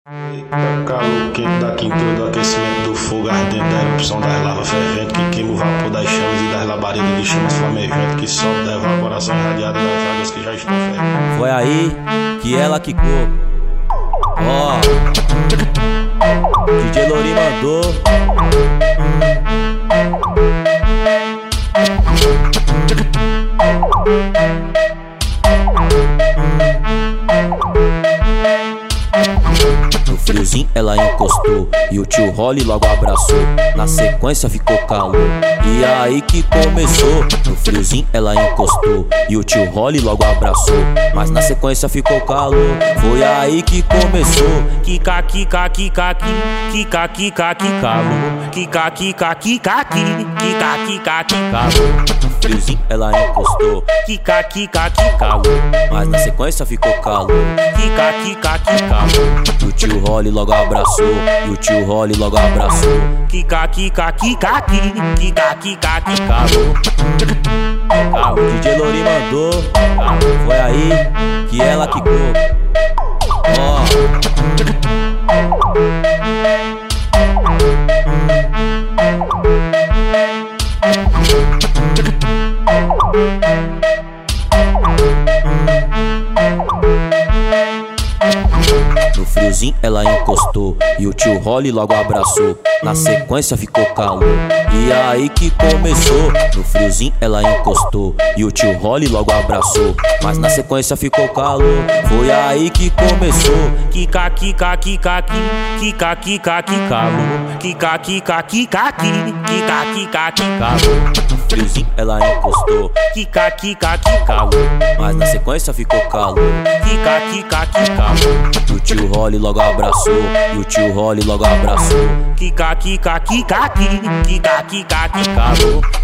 Eita, calor quente da quintura do aquecimento do fogo ardente, da erupção das lavas ferventes que queima o vapor das chamas e das labaredas de chamas flamejantes que solta da evaporação irradiada das águas que já estão fervendo. Foi aí que ela quicou. Ó, DJ Lori mandou. No friozinho ela encostou e o tio Rolly logo abraçou. Na sequência ficou calor, e aí que começou. No friozinho ela encostou e o tio Rolly logo abraçou. Mas na sequência ficou calor, foi aí que começou. Kika, kika, kika, kika, kika, kika, calor. Kika, kika, kika, kika, kika, kika, calor. No friozinho ela encostou, kika, kika, kika, calor. Mas na sequência ficou calor, kika, kika, kika, calor. E o tio Rolly logo abraçou, e o tio Rolly logo abraçou. Kika, kika, kika, kika, kika, kika, calor. O DJ Lori mandou, foi aí que ela quicou. Ó, no friozinho ela encostou e o tio Rolly logo abraçou. Na sequência ficou calor, e aí que começou. No friozinho ela encostou e o tio Rolly logo abraçou. Mas na sequência ficou calor, foi aí que começou. Kika, kika, kika, kika, kika, kika, calor. Kika, kika, kika, kika, kika, kika, calor. No friozinho ela encostou, kika, kika, kika, calor. Mas na sequência ficou calor, kika, kika, kika, calor. E o tio Rolly logo abraçou, e o tio Rolly logo abraçou. Kika, kika, kika, kika, kika, kika, calor.